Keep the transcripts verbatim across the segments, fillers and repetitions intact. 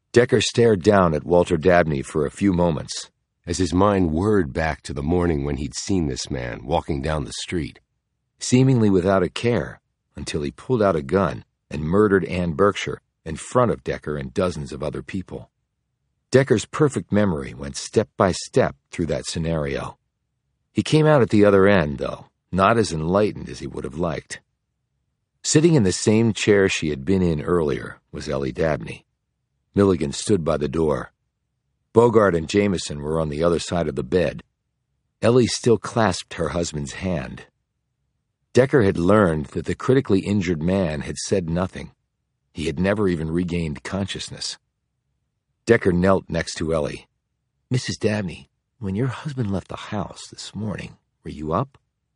Decker stared down at Walter Dabney for a few moments, as his mind whirred back to the morning when he'd seen this man walking down the street, seemingly without a care, until he pulled out a gun and murdered Ann Berkshire in front of Decker and dozens of other people. Decker's perfect memory went step by step through that scenario. He came out at the other end, though, not as enlightened as he would have liked. Sitting in the same chair she had been in earlier was Ellie Dabney. Milligan stood by the door. Bogart and Jameson were on the other side of the bed. Ellie still clasped her husband's hand. Decker had learned that the critically injured man had said nothing. He had never even regained consciousness. Decker knelt next to Ellie. "Missus Dabney, when your husband left the house this morning, were you up?"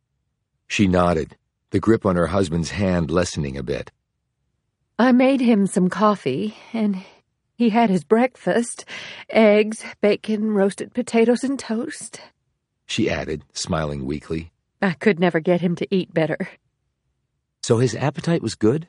She nodded, the grip on her husband's hand lessening a bit. "I made him some coffee, and he had his breakfast, eggs, bacon, roasted potatoes, and toast," she added, smiling weakly. "I could never get him to eat better." "So his appetite was good?"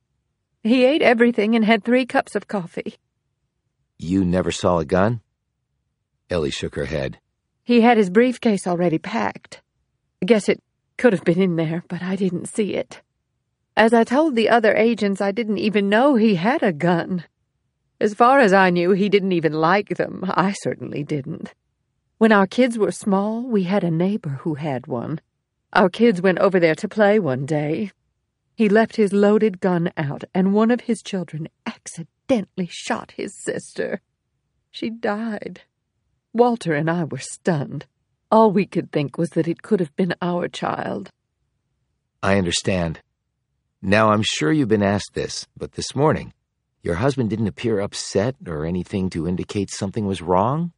"He ate everything and had three cups of coffee." "You never saw a gun?" Ellie shook her head. "He had his briefcase already packed. I guess it could have been in there, but I didn't see it. As I told the other agents, I didn't even know he had a gun. As far as I knew, he didn't even like them. I certainly didn't. When our kids were small, we had a neighbor who had one. Our kids went over there to play one day. He left his loaded gun out, and one of his children accidentally shot his sister. She died. Walter and I were stunned. All we could think was that it could have been our child." "I understand. Now, I'm sure you've been asked this, but this morning, your husband didn't appear upset or anything to indicate something was wrong?"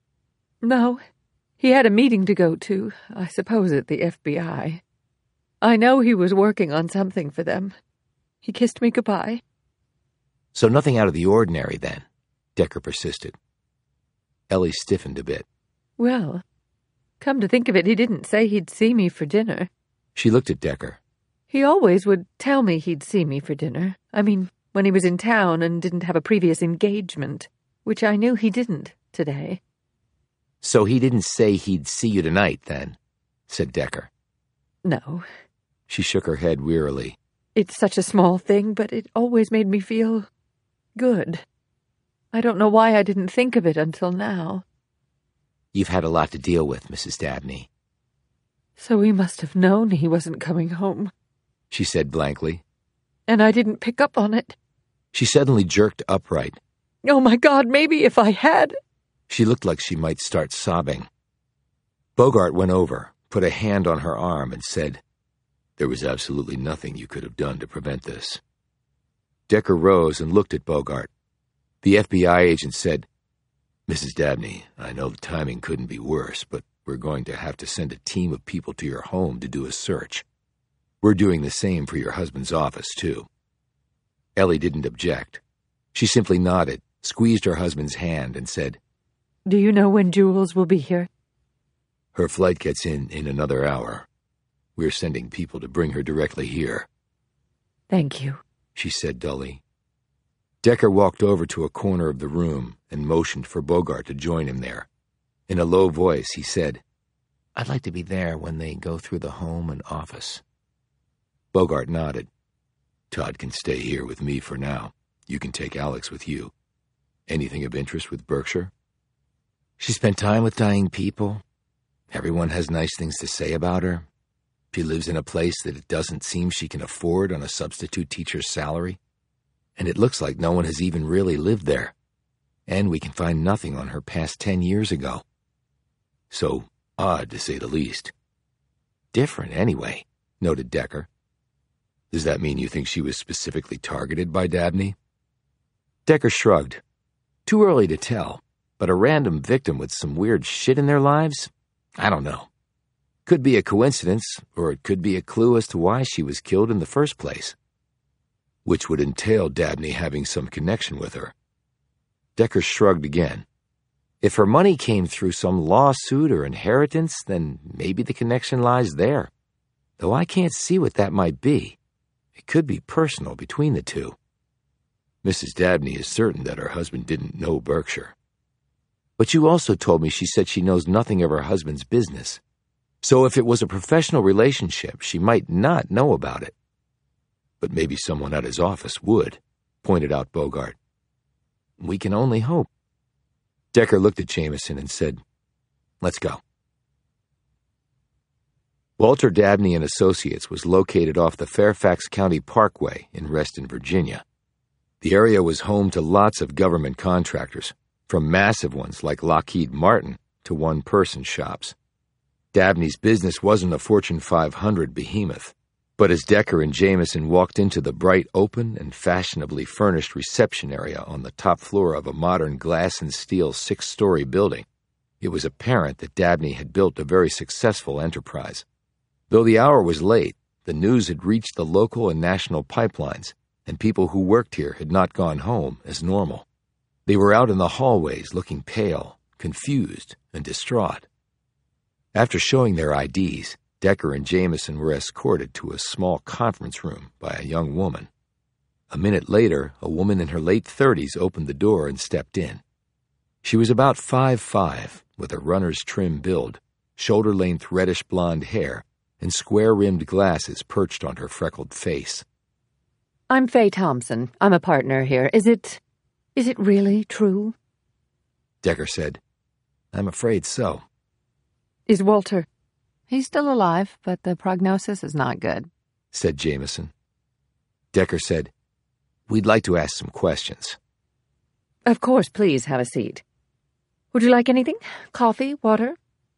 "No. He had a meeting to go to, I suppose at the F B I. I know he was working on something for them. He kissed me goodbye." "So nothing out of the ordinary, then?" Decker persisted. Ellie stiffened a bit. "Well, come to think of it, he didn't say he'd see me for dinner." She looked at Decker. "He always would tell me he'd see me for dinner. I mean, when he was in town and didn't have a previous engagement, which I knew he didn't today." "So he didn't say he'd see you tonight, then?" said Decker. "No." She shook her head wearily. "It's such a small thing, but it always made me feel good. I don't know why I didn't think of it until now." "You've had a lot to deal with, Missus Dabney." "So he must have known he wasn't coming home," she said blankly. "And I didn't pick up on it." She suddenly jerked upright. "Oh, my God, maybe if I had—" She looked like she might start sobbing. Bogart went over, put a hand on her arm, and said, "There was absolutely nothing you could have done to prevent this." Decker rose and looked at Bogart. The F B I agent said, "Missus Dabney, I know the timing couldn't be worse, but we're going to have to send a team of people to your home to do a search. We're doing the same for your husband's office, too." Ellie didn't object. She simply nodded, squeezed her husband's hand, and said, "Do you know when Jules will be here?" "Her flight gets in in another hour. We're sending people to bring her directly here." "Thank you," she said dully. Decker walked over to a corner of the room and motioned for Bogart to join him there. In a low voice, he said, "I'd like to be there when they go through the home and office." Bogart nodded. "Todd can stay here with me for now. You can take Alex with you. Anything of interest with Berkshire?" "She spent time with dying people. Everyone has nice things to say about her. She lives in a place that it doesn't seem she can afford on a substitute teacher's salary. And it looks like no one has even really lived there. And we can find nothing on her past ten years ago. So odd, to say the least." "Different, anyway," noted Decker. "Does that mean you think she was specifically targeted by Dabney?" Decker shrugged. "Too early to tell, but a random victim with some weird shit in their lives? I don't know. Could be a coincidence, or it could be a clue as to why she was killed in the first place. Which would entail Dabney having some connection with her." Decker shrugged again. "If her money came through some lawsuit or inheritance, then maybe the connection lies there. Though I can't see what that might be. It could be personal between the two." Missus Dabney is certain that her husband didn't know Berkshire. But you also told me she said she knows nothing of her husband's business. So if it was a professional relationship, she might not know about it. But maybe someone at his office would, pointed out Bogart. We can only hope. Decker looked at Jameson and said, Let's go. Walter Dabney and Associates was located off the Fairfax County Parkway in Reston, Virginia. The area was home to lots of government contractors, from massive ones like Lockheed Martin to one-person shops. Dabney's business wasn't a Fortune five hundred behemoth, but as Decker and Jameson walked into the bright, open, and fashionably furnished reception area on the top floor of a modern glass and steel six-story building, it was apparent that Dabney had built a very successful enterprise. Though the hour was late, the news had reached the local and national pipelines, and people who worked here had not gone home as normal. They were out in the hallways looking pale, confused, and distraught. After showing their I Ds, Decker and Jameson were escorted to a small conference room by a young woman. A minute later, a woman in her late thirties opened the door and stepped in. She was about five foot five, with a runner's trim build, shoulder-length reddish-blonde hair, and square-rimmed glasses perched on her freckled face. I'm Faye Thompson. I'm a partner here. Is it... is it really true? Decker said, I'm afraid so. Is Walter... He's still alive, but the prognosis is not good, said Jameson. Decker said, We'd like to ask some questions. Of course, please have a seat. Would you like anything? Coffee? Water?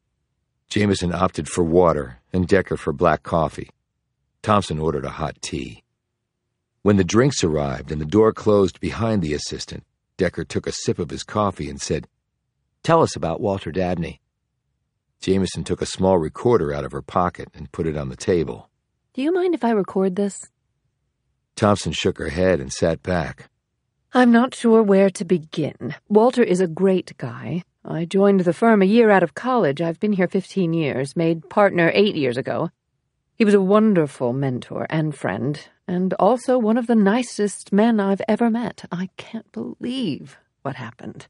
Jameson opted for water and Decker for black coffee. Thompson ordered a hot tea. When the drinks arrived and the door closed behind the assistant, Decker took a sip of his coffee and said, Tell us about Walter Dabney. Jameson took a small recorder out of her pocket and put it on the table. Do you mind if I record this? Thompson shook her head and sat back. I'm not sure where to begin. Walter is a great guy. I joined the firm a year out of college. I've been here fifteen years, made partner eight years ago. He was a wonderful mentor and friend, and also one of the nicest men I've ever met. I can't believe what happened.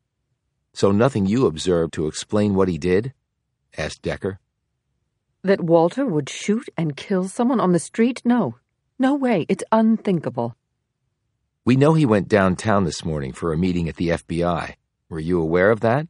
So nothing you observed to explain what he did? Asked Decker. That Walter would shoot and kill someone on the street? No. No way. It's unthinkable. We know he went downtown this morning for a meeting at the F B I. Were you aware of that?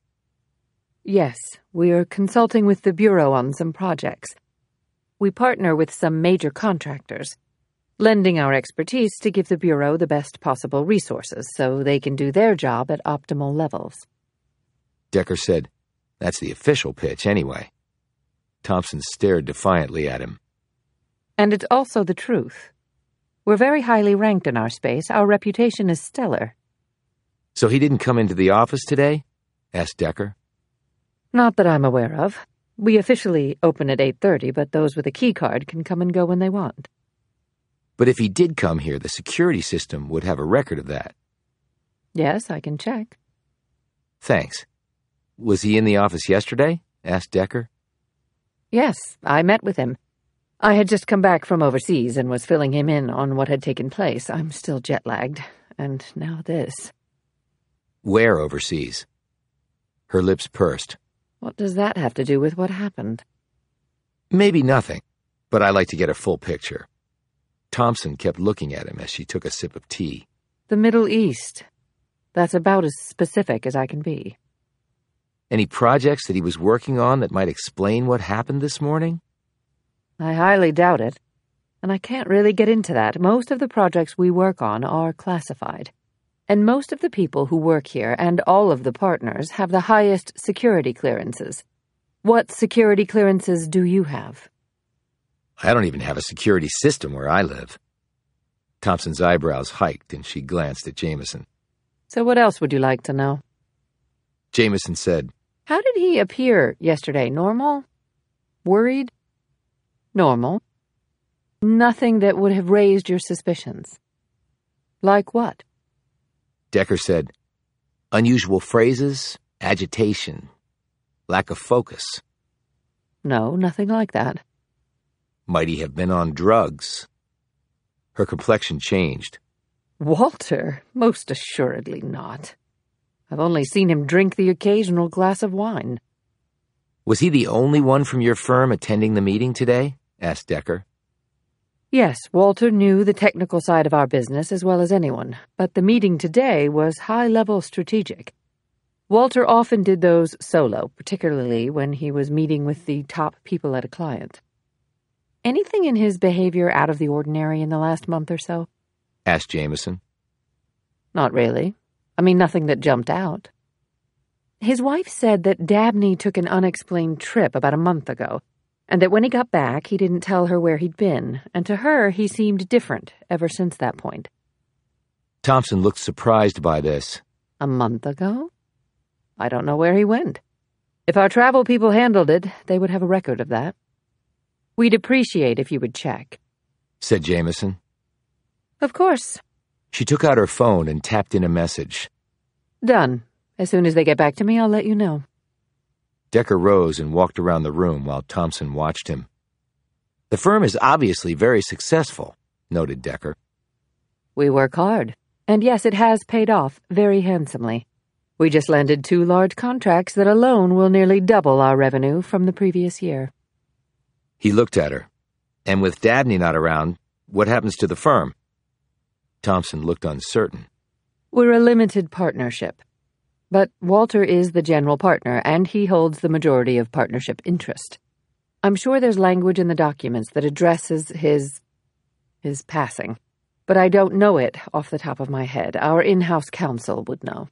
Yes. We're consulting with the Bureau on some projects. We partner with some major contractors, lending our expertise to give the Bureau the best possible resources so they can do their job at optimal levels. Decker said, That's the official pitch, anyway. Thompson stared defiantly at him. And it's also the truth. We're very highly ranked in our space. Our reputation is stellar. So he didn't come into the office today? Asked Decker. Not that I'm aware of. We officially open at eight thirty, but those with a key card can come and go when they want. But if he did come here, the security system would have a record of that. Yes, I can check. Thanks. Was he in the office yesterday? Asked Decker. Yes, I met with him. I had just come back from overseas and was filling him in on what had taken place. I'm still jet-lagged, and now this. Where overseas? Her lips pursed. What does that have to do with what happened? Maybe nothing, but I like to get a full picture. Thompson kept looking at him as she took a sip of tea. The Middle East. That's about as specific as I can be. Any projects that he was working on that might explain what happened this morning? I highly doubt it, and I can't really get into that. Most of the projects we work on are classified, and most of the people who work here and all of the partners have the highest security clearances. What security clearances do you have? I don't even have a security system where I live. Thompson's eyebrows hiked, and she glanced at Jameson. So what else would you like to know? Jameson said, How did he appear yesterday? Normal? Worried? Normal. Nothing that would have raised your suspicions. Like what? Decker said, Unusual phrases, agitation, lack of focus. No, nothing like that. Might he have been on drugs? Her complexion changed. Walter? Most assuredly not. I've only seen him drink the occasional glass of wine. Was he the only one from your firm attending the meeting today? Asked Decker. Yes, Walter knew the technical side of our business as well as anyone, but the meeting today was high-level strategic. Walter often did those solo, particularly when he was meeting with the top people at a client. Anything in his behavior out of the ordinary in the last month or so? Asked Jameson. Not really. I mean, nothing that jumped out. His wife said that Dabney took an unexplained trip about a month ago, and that when he got back, he didn't tell her where he'd been, and to her, he seemed different ever since that point. Thompson looked surprised by this. A month ago? I don't know where he went. If our travel people handled it, they would have a record of that. We'd appreciate if you would check, said Jameson. Of course. She took out her phone and tapped in a message. Done. As soon as they get back to me, I'll let you know. Decker rose and walked around the room while Thompson watched him. The firm is obviously very successful, noted Decker. We work hard. And yes, it has paid off very handsomely. We just landed two large contracts that alone will nearly double our revenue from the previous year. He looked at her. And with Dabney not around, what happens to the firm? Thompson looked uncertain. We're a limited partnership. But Walter is the general partner, and he holds the majority of partnership interest. I'm sure there's language in the documents that addresses his... his passing. But I don't know it off the top of my head. Our in-house counsel would know.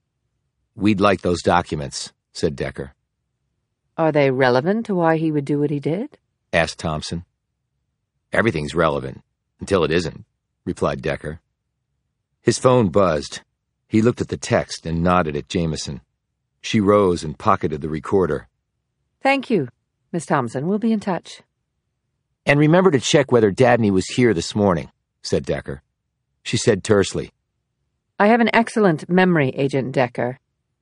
We'd like those documents, said Decker. Are they relevant to why he would do what he did? Asked Thompson. Everything's relevant, until it isn't, replied Decker. His phone buzzed. He looked at the text and nodded at Jameson. She rose and pocketed the recorder. Thank you, Miss Thompson. We'll be in touch. And remember to check whether Dabney was here this morning, said Decker. She said tersely. I have an excellent memory, Agent Decker.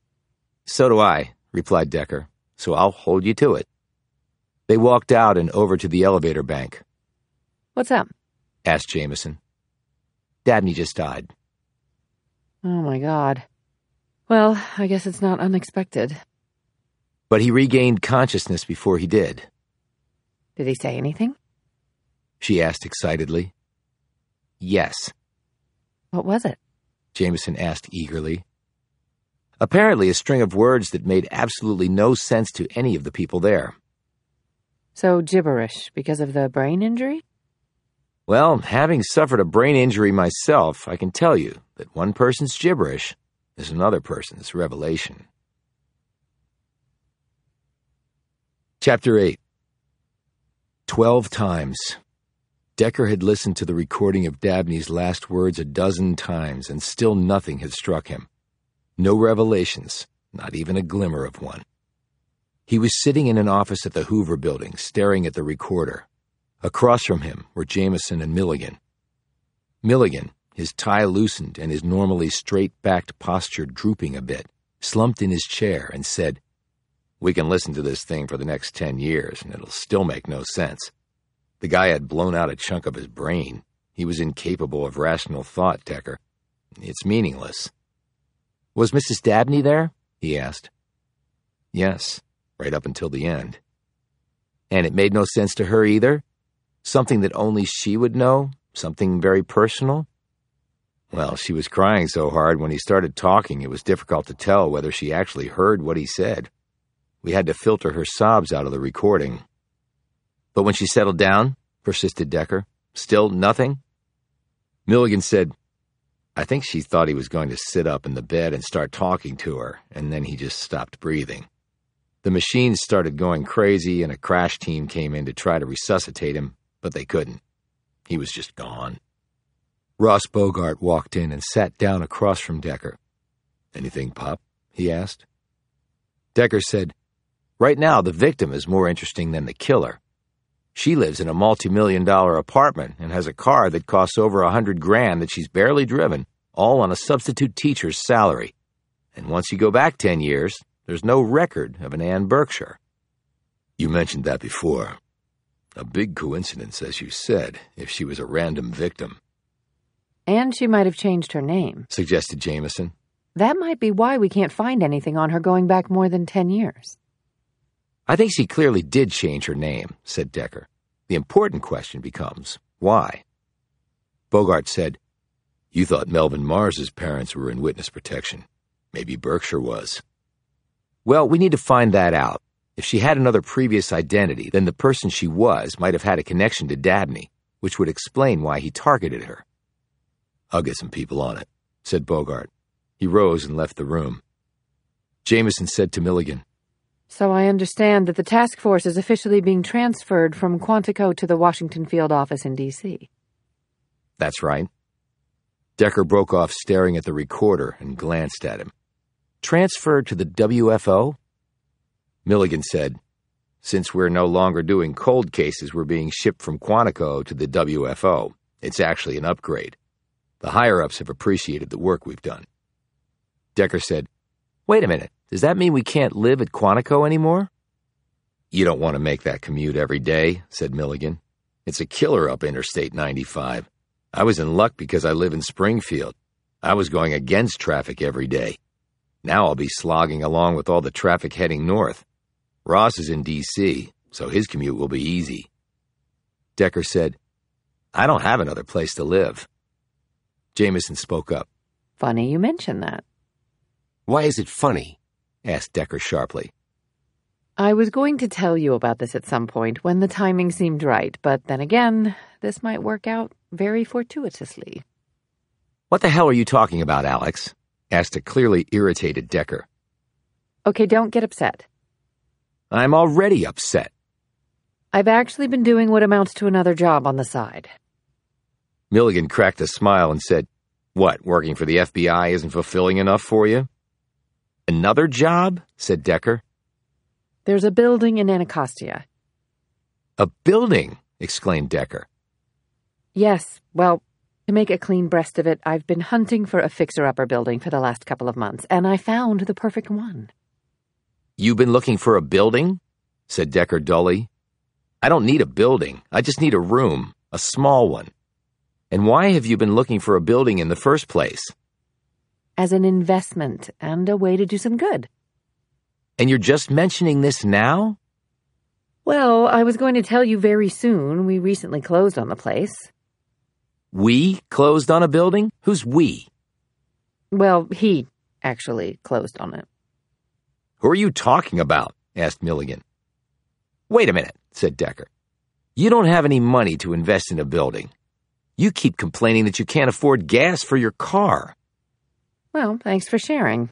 So do I, replied Decker, so I'll hold you to it. They walked out and over to the elevator bank. What's up? Asked Jameson. Dabney just died. Oh, my God. Well, I guess it's not unexpected. But he regained consciousness before he did. Did he say anything? She asked excitedly. Yes. What was it? Jameson asked eagerly. Apparently a string of words that made absolutely no sense to any of the people there. So gibberish because of the brain injury? Well, having suffered a brain injury myself, I can tell you that one person's gibberish is another person's revelation. Chapter eight. Twelve times. Decker had listened to the recording of Dabney's last words a dozen times, and still nothing had struck him. No revelations, not even a glimmer of one. He was sitting in an office at the Hoover Building, staring at the recorder. Across from him were Jameson and Milligan. Milligan, his tie loosened and his normally straight-backed posture drooping a bit, slumped in his chair and said, "We can listen to this thing for the next ten years, and it'll still make no sense. The guy had blown out a chunk of his brain. He was incapable of rational thought, Decker. It's meaningless." "Was Missus Dabney there?" he asked. "Yes, right up until the end." "And it made no sense to her either? Something that only she would know? Something very personal?" "Well, she was crying so hard when he started talking it was difficult to tell whether she actually heard what he said. We had to filter her sobs out of the recording." "But when she settled down," persisted Decker, "still nothing?" Milligan said, "I think she thought he was going to sit up in the bed and start talking to her, and then he just stopped breathing. The machines started going crazy, and a crash team came in to try to resuscitate him, but they couldn't. He was just gone." Ross Bogart walked in and sat down across from Decker. "Anything, Pop?" he asked. Decker said, "Right now, the victim is more interesting than the killer. She lives in a multi-million dollar apartment and has a car that costs over a hundred grand that she's barely driven, all on a substitute teacher's salary. And once you go back ten years, there's no record of an Ann Berkshire." "You mentioned that before. A big coincidence, as you said, if she was a random victim." And she might have changed her name, suggested Jameson. That might be why we can't find anything on her going back more than ten years. I think she clearly did change her name, said Decker. The important question becomes, why? Bogart said, You thought Melvin Mars's parents were in witness protection. Maybe Berkshire was. Well, we need to find that out. If she had another previous identity, then the person she was might have had a connection to Dabney, which would explain why he targeted her. I'll get some people on it, said Bogart. He rose and left the room. Jameson said to Milligan, So I understand that the task force is officially being transferred from Quantico to the Washington field office in D C That's right. Decker broke off, staring at the recorder, and glanced at him. Transferred to the W F O? Milligan said, Since we're no longer doing cold cases, we're being shipped from Quantico to the W F O. It's actually an upgrade. The higher-ups have appreciated the work we've done. Decker said, Wait a minute, does that mean we can't live at Quantico anymore? You don't want to make that commute every day, said Milligan. It's a killer up Interstate ninety-five. I was in luck because I live in Springfield. I was going against traffic every day. Now I'll be slogging along with all the traffic heading north. Ross is in D C, so his commute will be easy. Decker said, I don't have another place to live. Jameson spoke up. Funny you mention that. Why is it funny? Asked Decker sharply. I was going to tell you about this at some point when the timing seemed right, but then again, this might work out very fortuitously. What the hell are you talking about, Alex? Asked a clearly irritated Decker. Okay, don't get upset. I'm already upset. I've actually been doing what amounts to another job on the side. Milligan cracked a smile and said, What, working for the F B I isn't fulfilling enough for you? Another job? Said Decker. There's a building in Anacostia. A building? Exclaimed Decker. Yes, well, to make a clean breast of it, I've been hunting for a fixer-upper building for the last couple of months, and I found the perfect one. You've been looking for a building? Said Decker dully. I don't need a building. I just need a room, a small one. And why have you been looking for a building in the first place? As an investment and a way to do some good. And you're just mentioning this now? Well, I was going to tell you very soon. We recently closed on the place. We closed on a building? Who's we? Well, he actually closed on it. Who are you talking about? Asked Milligan. Wait a minute, said Decker. You don't have any money to invest in a building. You keep complaining that you can't afford gas for your car. Well, thanks for sharing,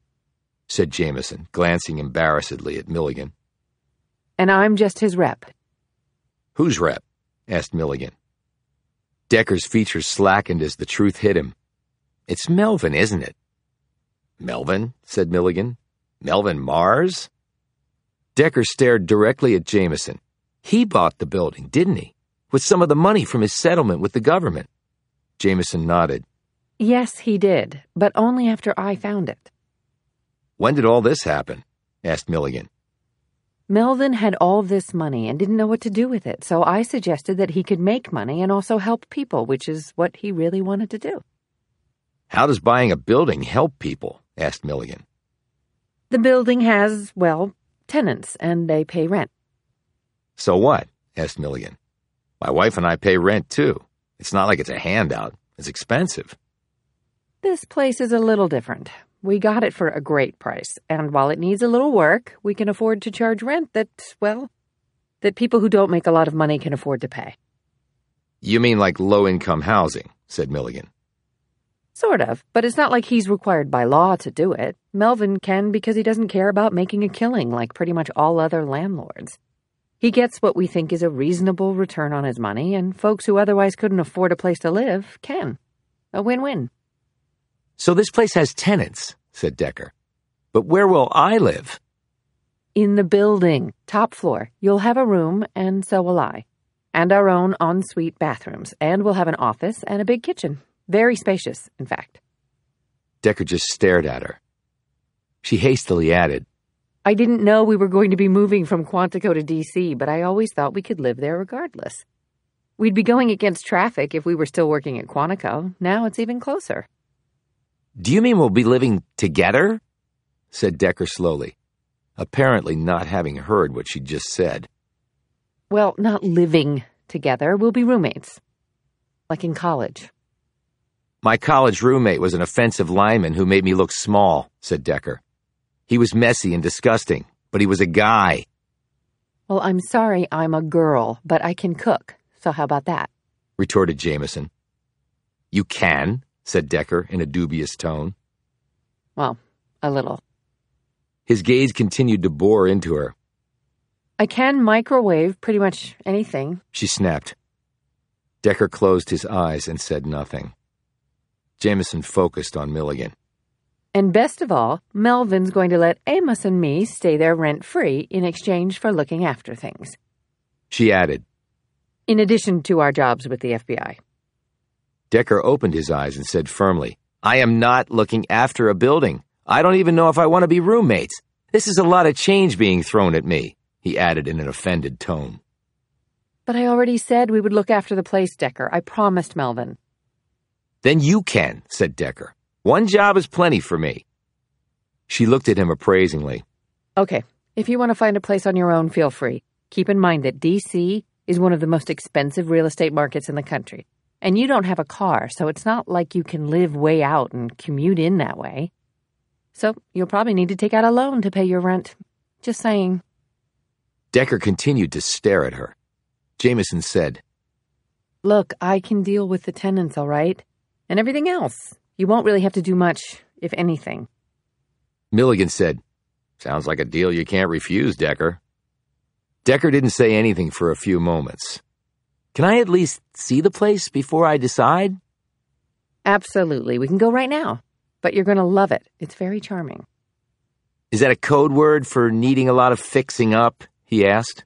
said Jameson, glancing embarrassedly at Milligan. And I'm just his rep. Whose rep? Asked Milligan. Decker's features slackened as the truth hit him. It's Melvin, isn't it? Melvin? Said Milligan. Melvin Mars? Decker stared directly at Jameson. He bought the building, didn't he? With some of the money from his settlement with the government. Jameson nodded. Yes, he did, but only after I found it. When did all this happen? Asked Milligan. Melvin had all this money and didn't know what to do with it, so I suggested that he could make money and also help people, which is what he really wanted to do. How does buying a building help people? Asked Milligan. The building has, well, tenants, and they pay rent. So what? Asked Milligan. My wife and I pay rent, too. It's not like it's a handout. It's expensive. This place is a little different. We got it for a great price, and while it needs a little work, we can afford to charge rent that, well, that people who don't make a lot of money can afford to pay. You mean like low-income housing, said Milligan. Sort of, but it's not like he's required by law to do it. Melvin can because he doesn't care about making a killing like pretty much all other landlords. He gets what we think is a reasonable return on his money, and folks who otherwise couldn't afford a place to live can. A win-win. So this place has tenants, said Decker. But where will I live? In the building, top floor. You'll have a room, and so will I. And our own ensuite bathrooms, and we'll have an office and a big kitchen. Very spacious, in fact. Decker just stared at her. She hastily added, I didn't know we were going to be moving from Quantico to D C, but I always thought we could live there regardless. We'd be going against traffic if we were still working at Quantico. Now it's even closer. Do you mean we'll be living together? Said Decker slowly, apparently not having heard what she'd just said. Well, not living together. We'll be roommates. Like in college. My college roommate was an offensive lineman who made me look small, said Decker. He was messy and disgusting, but he was a guy. Well, I'm sorry I'm a girl, but I can cook. So how about that? Retorted Jameson. You can, said Decker in a dubious tone. Well, a little. His gaze continued to bore into her. I can microwave pretty much anything, she snapped. Decker closed his eyes and said nothing. Jameson focused on Milligan. And best of all, Melvin's going to let Amos and me stay there rent-free in exchange for looking after things. She added, in addition to our jobs with the F B I. Decker opened his eyes and said firmly, I am not looking after a building. I don't even know if I want to be roommates. This is a lot of change being thrown at me, he added in an offended tone. But I already said we would look after the place, Decker. I promised Melvin. Then you can, said Decker. One job is plenty for me. She looked at him appraisingly. Okay, if you want to find a place on your own, feel free. Keep in mind that D C is one of the most expensive real estate markets in the country. And you don't have a car, so it's not like you can live way out and commute in that way. So you'll probably need to take out a loan to pay your rent. Just saying. Decker continued to stare at her. Jameson said, Look, I can deal with the tenants, all right? And everything else. You won't really have to do much, if anything. Milligan said, Sounds like a deal you can't refuse, Decker. Decker didn't say anything for a few moments. Can I at least see the place before I decide? Absolutely. We can go right now. But you're going to love it. It's very charming. Is that a code word for needing a lot of fixing up? He asked.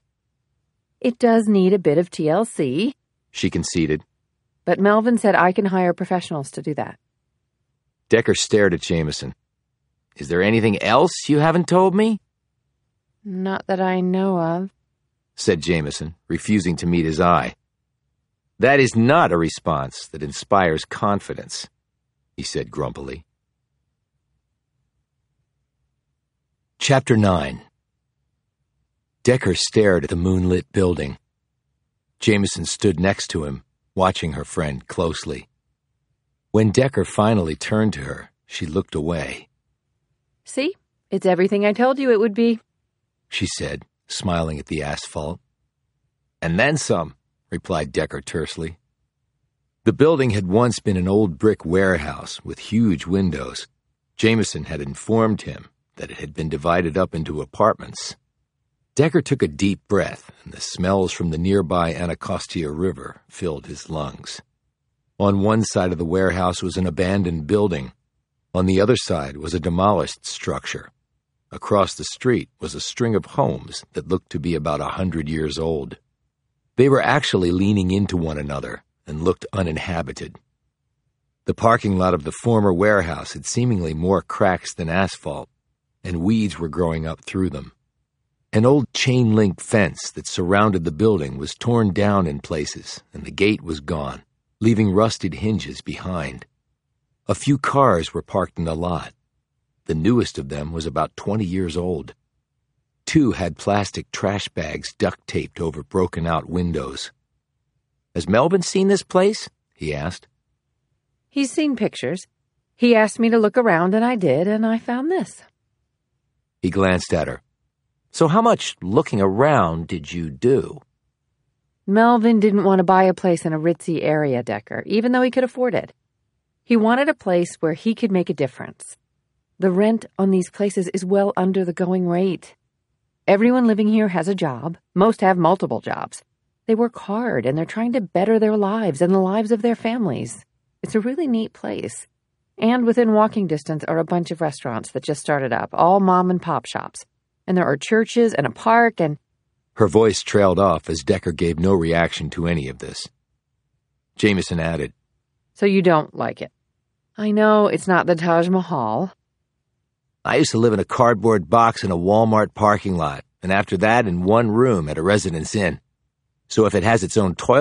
It does need a bit of T L C, she conceded. But Melvin said I can hire professionals to do that. Decker stared at Jameson. Is there anything else you haven't told me? Not that I know of, said Jameson, refusing to meet his eye. That is not a response that inspires confidence, he said grumpily. Chapter nine. Decker stared at the moonlit building. Jameson stood next to him, watching her friend closely. When Decker finally turned to her, she looked away. See? It's everything I told you it would be, she said, smiling at the asphalt. And then some, replied Decker tersely. The building had once been an old brick warehouse with huge windows. Jameson had informed him that it had been divided up into apartments. Decker took a deep breath, and the smells from the nearby Anacostia River filled his lungs. On one side of the warehouse was an abandoned building. On the other side was a demolished structure. Across the street was a string of homes that looked to be about a hundred years old. They were actually leaning into one another and looked uninhabited. The parking lot of the former warehouse had seemingly more cracks than asphalt, and weeds were growing up through them. An old chain-link fence that surrounded the building was torn down in places, and the gate was gone, leaving rusted hinges behind. A few cars were parked in the lot. The newest of them was about twenty years old. Two had plastic trash bags duct-taped over broken-out windows. Has Melvin seen this place? He asked. He's seen pictures. He asked me to look around, and I did, and I found this. He glanced at her. So how much looking around did you do? Melvin didn't want to buy a place in a ritzy area, Decker, even though he could afford it. He wanted a place where he could make a difference. The rent on these places is well under the going rate. Everyone living here has a job. Most have multiple jobs. They work hard, and they're trying to better their lives and the lives of their families. It's a really neat place. And within walking distance are a bunch of restaurants that just started up, all mom-and-pop shops. And there are churches and a park and... Her voice trailed off as Decker gave no reaction to any of this. Jameson added, So you don't like it? I know it's not the Taj Mahal. I used to live in a cardboard box in a Walmart parking lot, and after that in one room at a Residence Inn. So if it has its own toilet,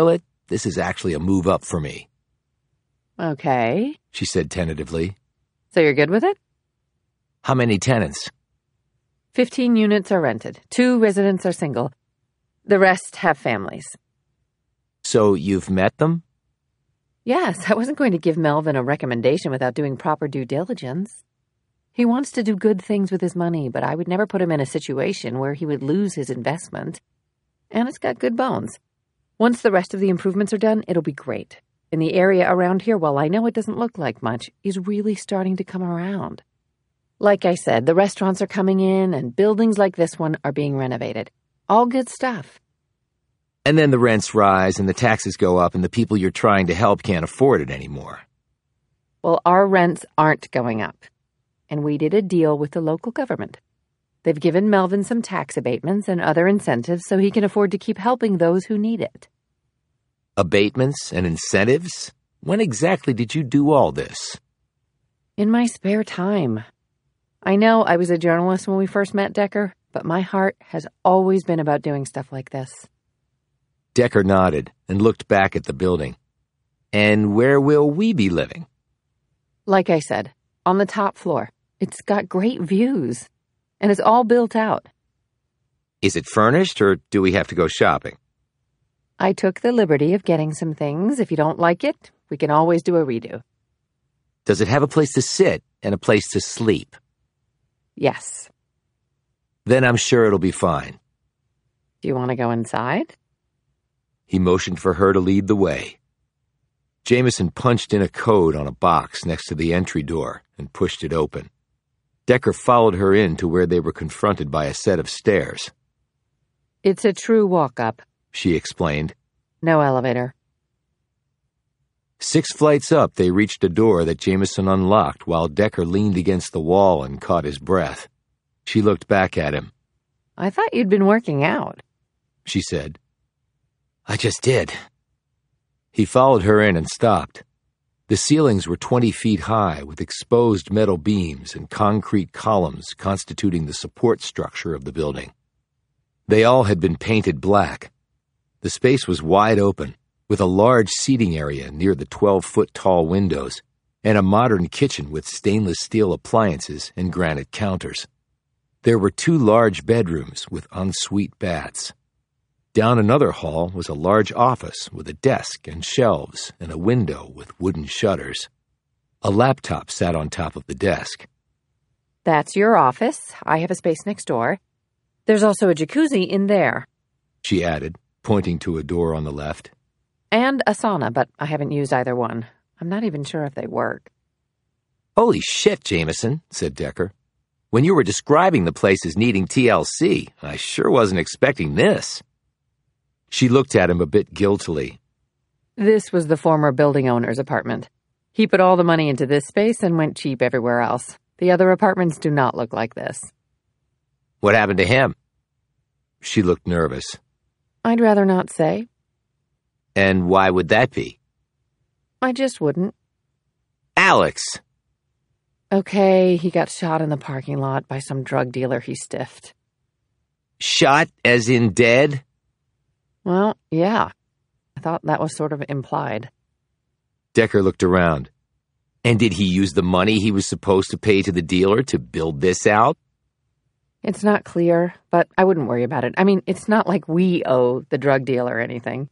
This is actually a move up for me. Okay, She said tentatively. so you're good with it? How many tenants? Fifteen units are rented. Two residents are single. The rest have families. So you've met them? Yes, I wasn't going to give Melvin a recommendation without doing proper due diligence. He wants to do good things with his money, but I would never put him in a situation where he would lose his investment. And it's got good bones. Once the rest of the improvements are done, it'll be great. And the area around here, while I know it doesn't look like much, is really starting to come around. Like I said, the restaurants are coming in, and buildings like this one are being renovated. All good stuff. And then the rents rise and the taxes go up and the people you're trying to help can't afford it anymore. Well, our rents aren't going up. And we did a deal with the local government. They've given Melvin some tax abatements and other incentives so he can afford to keep helping those who need it. Abatements and incentives? When exactly did you do all this? In my spare time. I know I was a journalist when we first met, Decker, but my heart has always been about doing stuff like this. Decker nodded and looked back at the building. And where will we be living? Like I said, on the top floor. It's got great views. And it's all built out. Is it furnished or do we have to go shopping? I took the liberty of getting some things. If you don't like it, we can always do a redo. Does it have a place to sit and a place to sleep? Yes. Then I'm sure it'll be fine. Do you want to go inside? He motioned for her to lead the way. Jameson punched in a code on a box next to the entry door and pushed it open. Decker followed her in to where they were confronted by a set of stairs. It's a true walk-up, She explained. No elevator. Six flights up, they reached a door that Jameson unlocked while Decker leaned against the wall and caught his breath. She looked back at him. I thought you'd been working out. She said. I just did. He followed her in and stopped. The ceilings were twenty feet high with exposed metal beams and concrete columns constituting the support structure of the building. They all had been painted black. The space was wide open, with a large seating area near the twelve-foot-tall windows and a modern kitchen with stainless steel appliances and granite counters. There were two large bedrooms with ensuite baths. Down another hall was a large office with a desk and shelves and a window with wooden shutters. A laptop sat on top of the desk. That's your office. I have a space next door. There's also a jacuzzi in there. She added, pointing to a door on the left. And a sauna, but I haven't used either one. I'm not even sure if they work. Holy shit, Jameson, said Decker. When you were describing the place as needing T L C, I sure wasn't expecting this. She looked at him a bit guiltily. This was the former building owner's apartment. He put all the money into this space and went cheap everywhere else. The other apartments do not look like this. What happened to him? She looked nervous. I'd rather not say. And why would that be? I just wouldn't. Alex! Okay, he got shot in the parking lot by some drug dealer he stiffed. Shot as in dead? Well, yeah. I thought that was sort of implied. Decker looked around. And did he use the money he was supposed to pay to the dealer to build this out? It's not clear, but I wouldn't worry about it. I mean, it's not like we owe the drug dealer anything.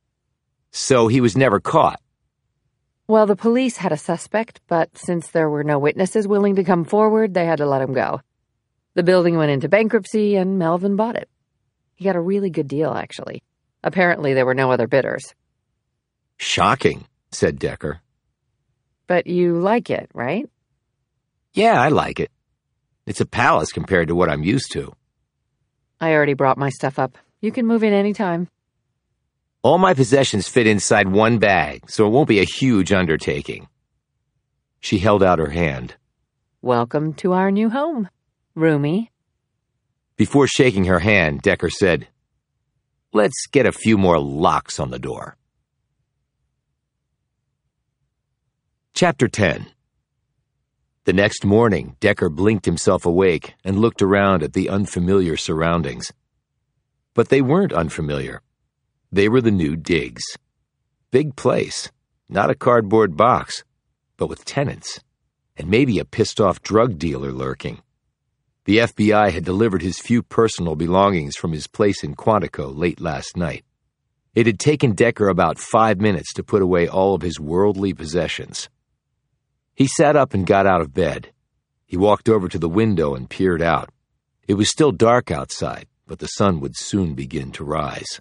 So he was never caught? Well, the police had a suspect, but since there were no witnesses willing to come forward, they had to let him go. The building went into bankruptcy, and Melvin bought it. He got a really good deal, actually. Apparently, there were no other bidders. Shocking, said Decker. But you like it, right? Yeah, I like it. It's a palace compared to what I'm used to. I already brought my stuff up. You can move in any time. All my possessions fit inside one bag, so it won't be a huge undertaking. She held out her hand. Welcome to our new home, Roomy. Before shaking her hand, Decker said, Let's get a few more locks on the door. Chapter ten. The next morning, Decker blinked himself awake and looked around at the unfamiliar surroundings. But they weren't unfamiliar. They were the new digs. Big place. Not a cardboard box, but with tenants. And maybe a pissed-off drug dealer lurking. The F B I had delivered his few personal belongings from his place in Quantico late last night. It had taken Decker about five minutes to put away all of his worldly possessions. He sat up and got out of bed. He walked over to the window and peered out. It was still dark outside, but the sun would soon begin to rise.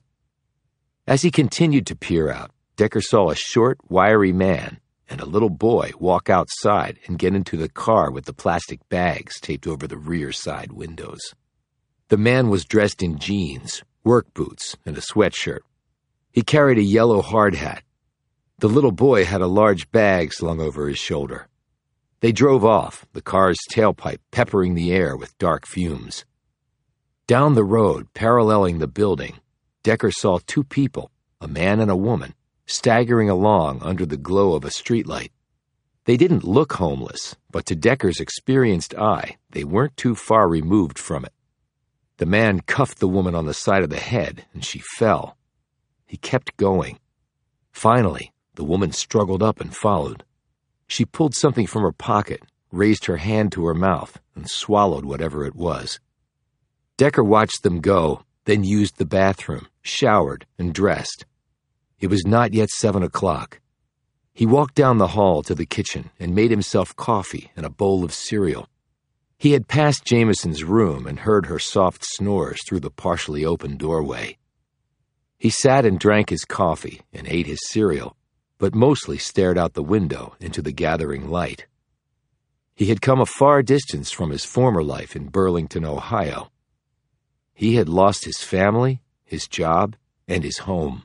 As he continued to peer out, Decker saw a short, wiry man and a little boy walk outside and get into the car with the plastic bags taped over the rear side windows. The man was dressed in jeans, work boots, and a sweatshirt. He carried a yellow hard hat. The little boy had a large bag slung over his shoulder. They drove off, the car's tailpipe peppering the air with dark fumes. Down the road, paralleling the building, Decker saw two people, a man and a woman, staggering along under the glow of a streetlight. They didn't look homeless, but to Decker's experienced eye, they weren't too far removed from it. The man cuffed the woman on the side of the head, and she fell. He kept going. Finally, the woman struggled up and followed. She pulled something from her pocket, raised her hand to her mouth, and swallowed whatever it was. Decker watched them go, then used the bathroom, showered, and dressed. It was not yet seven o'clock. He walked down the hall to the kitchen and made himself coffee and a bowl of cereal. He had passed Jameson's room and heard her soft snores through the partially open doorway. He sat and drank his coffee and ate his cereal, but mostly stared out the window into the gathering light. He had come a far distance from his former life in Burlington, Ohio. He had lost his family, his job, and his home.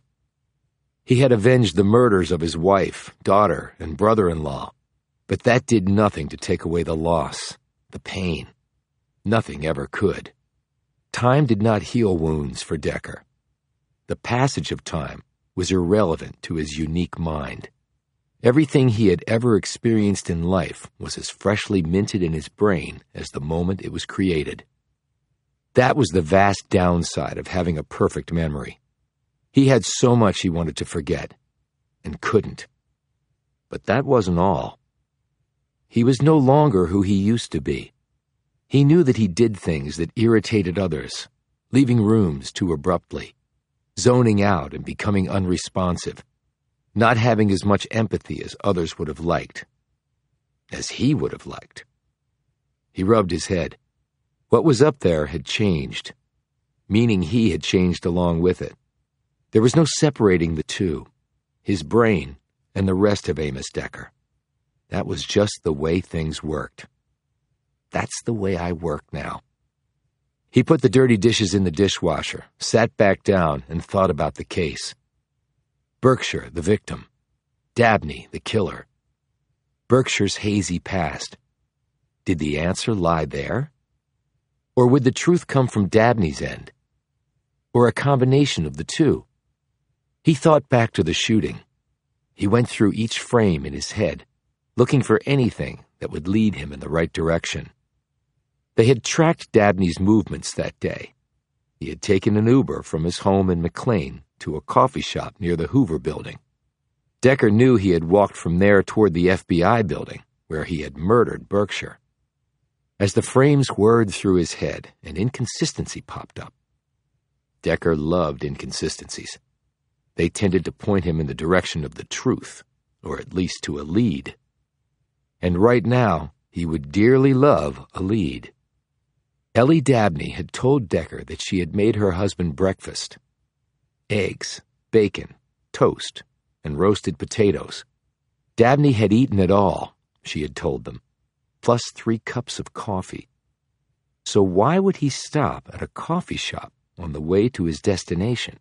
He had avenged the murders of his wife, daughter, and brother-in-law, but that did nothing to take away the loss, the pain. Nothing ever could. Time did not heal wounds for Decker. The passage of time was irrelevant to his unique mind. Everything he had ever experienced in life was as freshly minted in his brain as the moment it was created. That was the vast downside of having a perfect memory. He had so much he wanted to forget, and couldn't. But that wasn't all. He was no longer who he used to be. He knew that he did things that irritated others, leaving rooms too abruptly, zoning out and becoming unresponsive, not having as much empathy as others would have liked, as he would have liked. He rubbed his head. What was up there had changed, meaning he had changed along with it. There was no separating the two, his brain and the rest of Amos Decker. That was just the way things worked. That's the way I work now. He put the dirty dishes in the dishwasher, sat back down, and thought about the case. Berkshire, the victim. Dabney, the killer. Berkshire's hazy past. Did the answer lie there? Or would the truth come from Dabney's end? Or a combination of the two? He thought back to the shooting. He went through each frame in his head, looking for anything that would lead him in the right direction. They had tracked Dabney's movements that day. He had taken an Uber from his home in McLean to a coffee shop near the Hoover Building. Decker knew he had walked from there toward the F B I building, where he had murdered Berkshire. As the frames whirred through his head, an inconsistency popped up. Decker loved inconsistencies. They tended to point him in the direction of the truth, or at least to a lead. And right now, he would dearly love a lead. Ellie Dabney had told Decker that she had made her husband breakfast. Eggs, bacon, toast, and roasted potatoes. Dabney had eaten it all, she had told them, plus three cups of coffee. So why would he stop at a coffee shop on the way to his destination?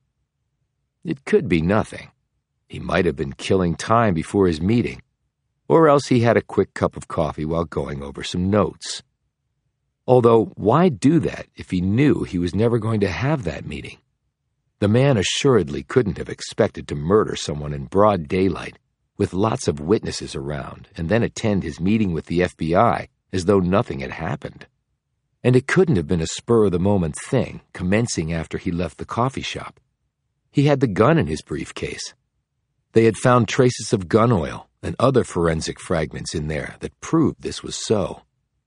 It could be nothing. He might have been killing time before his meeting, or else he had a quick cup of coffee while going over some notes. Although, why do that if he knew he was never going to have that meeting? The man assuredly couldn't have expected to murder someone in broad daylight, with lots of witnesses around, and then attend his meeting with the F B I as though nothing had happened. And it couldn't have been a spur-of-the-moment thing, commencing after he left the coffee shop. He had the gun in his briefcase. They had found traces of gun oil and other forensic fragments in there that proved this was so.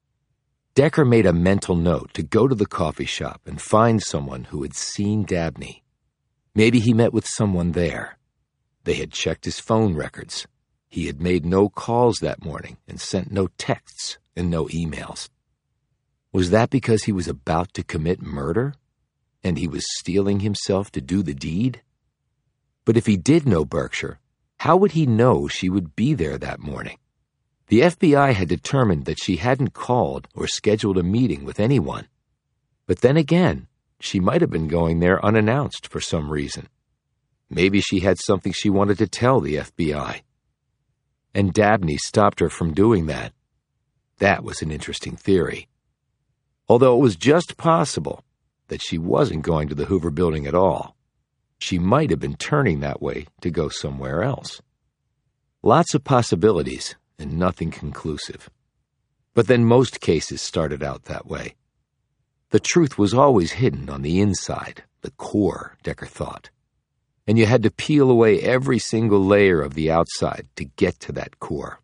Decker made a mental note to go to the coffee shop and find someone who had seen Dabney. Maybe he met with someone there. They had checked his phone records. He had made no calls that morning and sent no texts and no emails. Was that because he was about to commit murder? And he was steeling himself to do the deed? But if he did know Berkshire, how would he know she would be there that morning? The F B I had determined that she hadn't called or scheduled a meeting with anyone. But then again, she might have been going there unannounced for some reason. Maybe she had something she wanted to tell the F B I. And Dabney stopped her from doing that. That was an interesting theory. Although it was just possible that she wasn't going to the Hoover Building at all, she might have been turning that way to go somewhere else. Lots of possibilities and nothing conclusive. But then most cases started out that way. The truth was always hidden on the inside, the core, Decker thought. And you had to peel away every single layer of the outside to get to that core.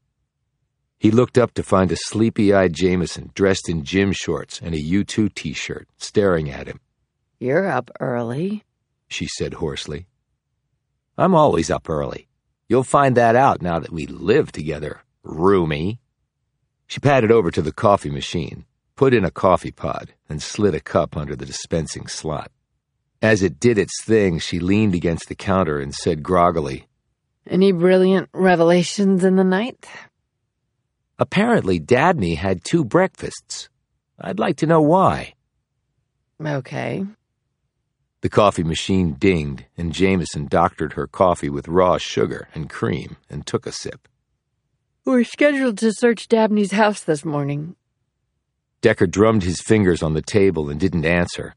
He looked up to find a sleepy-eyed Jameson dressed in gym shorts and a U two t-shirt staring at him. "You're up early," she said hoarsely. "I'm always up early. You'll find that out now that we live together, roomie." She padded over to the coffee machine, put in a coffee pod, and slid a cup under the dispensing slot. As it did its thing, she leaned against the counter and said groggily, "Any brilliant revelations in the night?" "Apparently Dabney had two breakfasts. I'd like to know why." "Okay." The coffee machine dinged, and Jameson doctored her coffee with raw sugar and cream and took a sip. "We're scheduled to search Dabney's house this morning." Decker drummed his fingers on the table and didn't answer.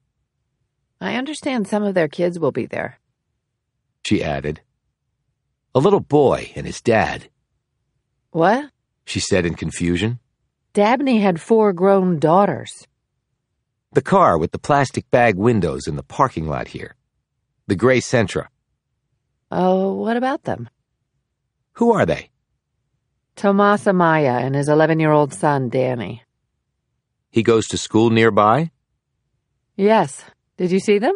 "I understand some of their kids will be there," she added. "A little boy and his dad." "What?" she said in confusion. "Dabney had four grown daughters." "The car with the plastic bag windows in the parking lot here. The gray Sentra." "Oh, what about them?" "Who are they?" "Tomas Amaya and his eleven-year-old son, Danny." "He goes to school nearby?" "Yes. Did you see them?"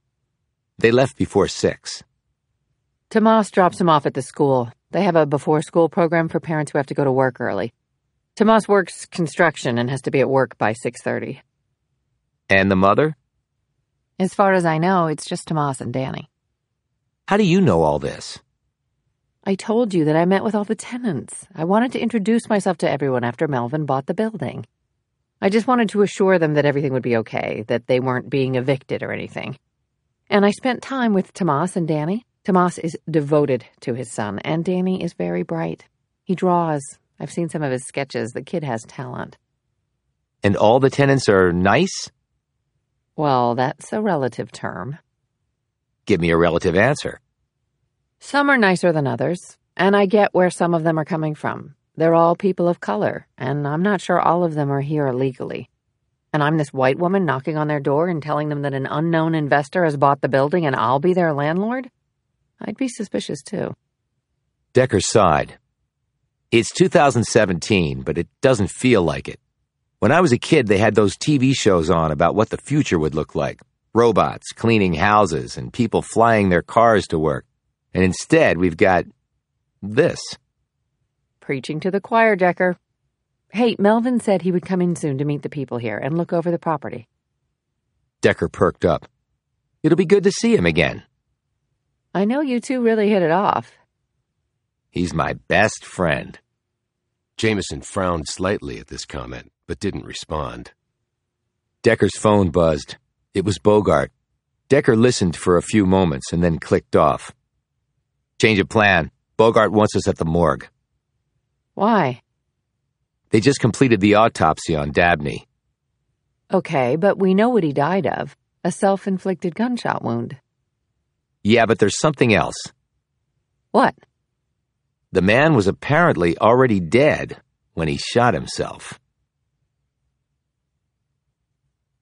"They left before six." "Tomas drops him off at the school. They have a before-school program for parents who have to go to work early. Tomas works construction and has to be at work by six thirty. "And the mother?" "As far as I know, it's just Tomas and Danny." "How do you know all this?" "I told you that I met with all the tenants. I wanted to introduce myself to everyone after Melvin bought the building. I just wanted to assure them that everything would be okay, that they weren't being evicted or anything. And I spent time with Tomas and Danny. Tomas is devoted to his son, and Danny is very bright. He draws. I've seen some of his sketches. The kid has talent." "And all the tenants are nice?" "Well, that's a relative term." "Give me a relative answer." "Some are nicer than others, and I get where some of them are coming from. They're all people of color, and I'm not sure all of them are here illegally. And I'm this white woman knocking on their door and telling them that an unknown investor has bought the building and I'll be their landlord? I'd be suspicious, too." Decker sighed. "It's two thousand seventeen, but it doesn't feel like it. When I was a kid, they had those T V shows on about what the future would look like. Robots cleaning houses and people flying their cars to work. And instead, we've got this." "Preaching to the choir, Decker. Hey, Melvin said he would come in soon to meet the people here and look over the property." Decker perked up. "It'll be good to see him again." "I know you two really hit it off." "He's my best friend." Jameson frowned slightly at this comment, but didn't respond. Decker's phone buzzed. It was Bogart. Decker listened for a few moments and then clicked off. "Change of plan. Bogart wants us at the morgue." "Why?" "They just completed the autopsy on Dabney." "Okay, but we know what he died of. A self-inflicted gunshot wound." "Yeah, but there's something else. "What?" The man was apparently already dead when he shot himself."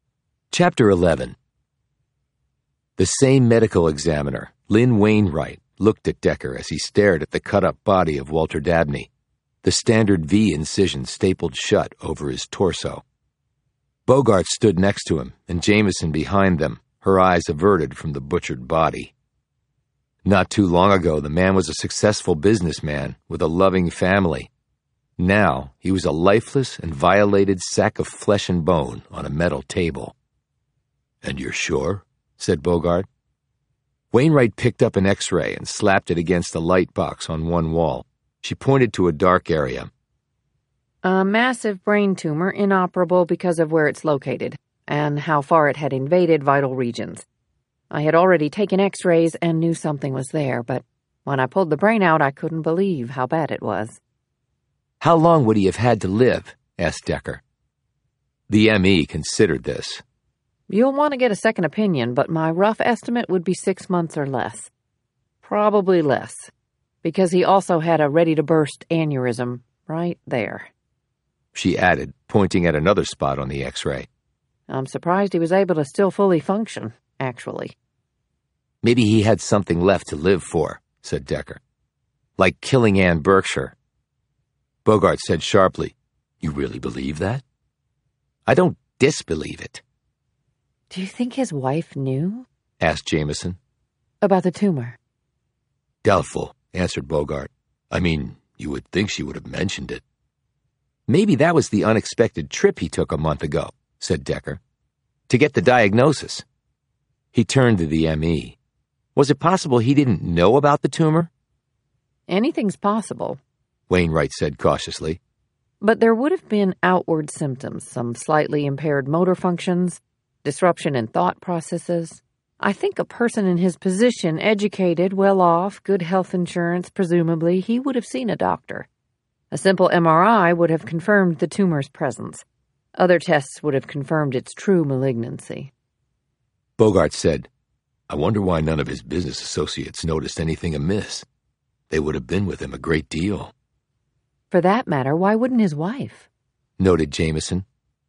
Chapter eleven. The same medical examiner, Lynn Wainwright, looked at Decker as he stared at the cut-up body of Walter Dabney, the standard V incision stapled shut over his torso. Bogart stood next to him, and Jameson behind them, her eyes averted from the butchered body. Not too long ago, the man was a successful businessman with a loving family. Now, he was a lifeless and violated sack of flesh and bone on a metal table. "And you're sure?" said Bogart. Wainwright picked up an X-ray and slapped it against the light box on one wall. She pointed to a dark area. A massive brain tumor, inoperable because of where it's located, and how far it had invaded vital regions. I had already taken X-rays and knew something was there, but when I pulled the brain out, I couldn't believe how bad it was. "How long would he have had to live?" asked Decker. The M E considered this. "You'll want to get a second opinion, but my rough estimate would be six months or less. Probably less, because he also had a ready-to-burst aneurysm right there," she added, pointing at another spot on the X-ray. "I'm surprised he was able to still fully function, actually." "Maybe he had something left to live for," said Decker. "Like killing Ann Berkshire." Bogart said sharply, "You really believe that?" "I don't disbelieve it." "Do you think his wife knew?" asked Jameson. "About the tumor?" "Doubtful," answered Bogart. "I mean, you would think she would have mentioned it." "Maybe that was the unexpected trip he took a month ago," said Decker, "to get the diagnosis." He turned to the M E. "Was it possible he didn't know about the tumor?" "Anything's possible," Wainwright said cautiously. "But there would have been outward symptoms, some slightly impaired motor functions, disruption in thought processes. I think a person in his position, educated, well-off, good health insurance, presumably, he would have seen a doctor. A simple M R I would have confirmed the tumor's presence. Other tests would have confirmed its true malignancy." Bogart said, "I wonder why none of his business associates noticed anything amiss. They would have been with him a great deal." "For that matter, why wouldn't his wife?" noted Jameson.